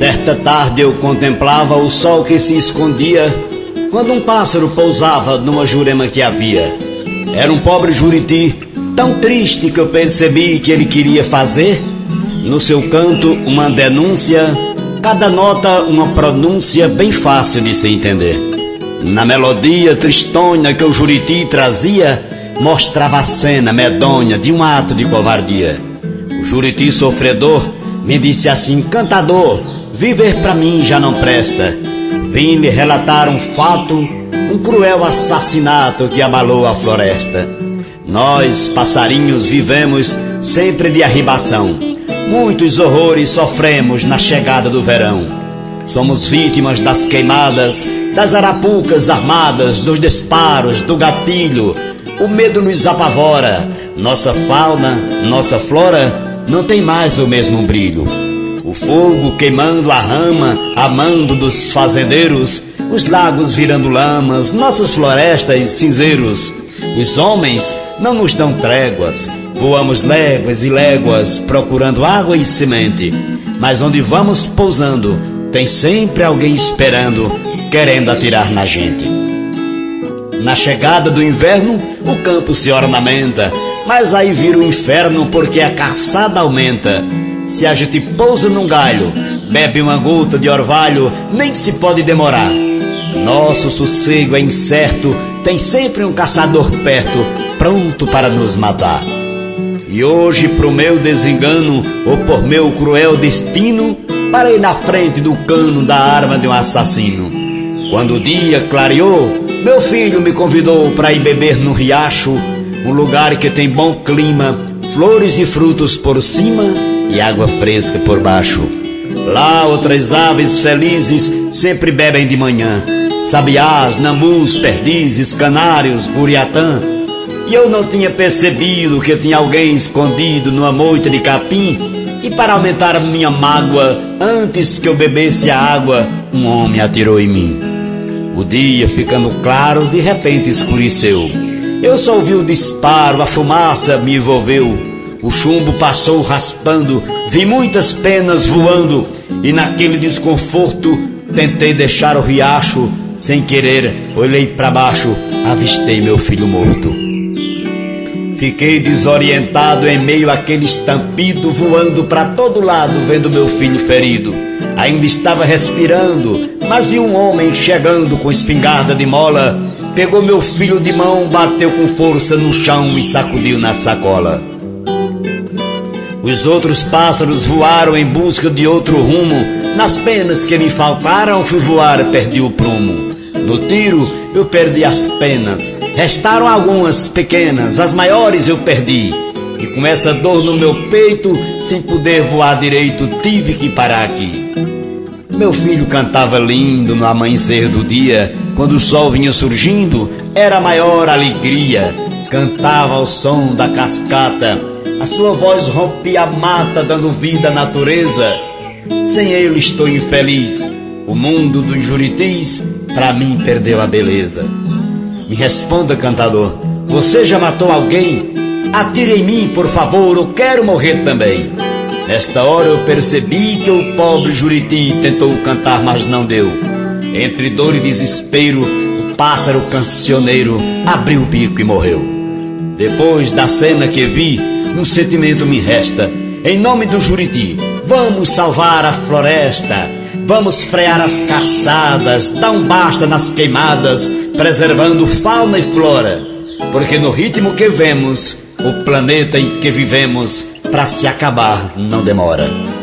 Certa tarde eu contemplava o sol que se escondia, quando um pássaro pousava numa jurema que havia. Era um pobre juriti, tão triste que eu percebi que ele queria fazer, no seu canto, uma denúncia, cada nota uma pronúncia bem fácil de se entender. Na melodia tristonha que o juriti trazia, mostrava a cena medonha de um ato de covardia. O juriti sofredor me disse assim: cantador, viver pra mim já não presta. Vim lhe relatar um fato, um cruel assassinato que abalou a floresta. Nós, passarinhos, vivemos sempre de arribação. Muitos horrores sofremos na chegada do verão. Somos vítimas das queimadas, das arapucas armadas, dos disparos, do gatilho. O medo nos apavora. Nossa fauna, nossa flora não tem mais o mesmo brilho. O fogo queimando a rama, amando dos fazendeiros, os lagos virando lamas, nossas florestas cinzeiros. Os homens não nos dão tréguas, voamos léguas e léguas procurando água e semente, mas onde vamos pousando, tem sempre alguém esperando, querendo atirar na gente. Na chegada do inverno, o campo se ornamenta, mas aí vira o inferno porque a caçada aumenta. Se a gente pousa num galho, bebe uma gota de orvalho, nem se pode demorar. Nosso sossego é incerto, tem sempre um caçador perto, pronto para nos matar. E hoje, pro meu desengano, ou por meu cruel destino, parei na frente do cano da arma de um assassino. Quando o dia clareou, meu filho me convidou para ir beber no riacho, um lugar que tem bom clima, flores e frutos por cima e água fresca por baixo. Lá outras aves felizes sempre bebem de manhã, sabiás, namus, perdizes, canários, curiatã. E eu não tinha percebido que tinha alguém escondido numa moita de capim, e para aumentar a minha mágoa, antes que eu bebesse a água, um homem atirou em mim. O dia ficando claro, de repente escureceu. Eu só ouvi o disparo, a fumaça me envolveu. O chumbo passou raspando, vi muitas penas voando, e naquele desconforto tentei deixar o riacho. Sem querer, olhei para baixo, avistei meu filho morto. Fiquei desorientado em meio àquele estampido, voando para todo lado, vendo meu filho ferido. Ainda estava respirando, mas vi um homem chegando com espingarda de mola. Pegou meu filho de mão, bateu com força no chão e sacudiu na sacola. Os outros pássaros voaram em busca de outro rumo. Nas penas que me faltaram, fui voar, perdi o prumo. No tiro eu perdi as penas, restaram algumas pequenas, as maiores eu perdi. E com essa dor no meu peito, sem poder voar direito, tive que parar aqui. Meu filho cantava lindo no amanhecer do dia, quando o sol vinha surgindo, era a maior alegria. Cantava ao som da cascata, a sua voz rompia a mata, dando vida à natureza. Sem ele estou infeliz, o mundo dos juritis pra mim perdeu a beleza. Me responda, cantador, você já matou alguém? Atire em mim, por favor, eu quero morrer também. Nesta hora eu percebi que o pobre juriti tentou cantar, mas não deu. Entre dor e desespero, o pássaro cancioneiro abriu o bico e morreu. Depois da cena que vi, um sentimento me resta. Em nome do juriti, vamos salvar a floresta, vamos frear as caçadas, dar um basta nas queimadas, preservando fauna e flora, porque no ritmo que vemos, o planeta em que vivemos, pra se acabar não demora.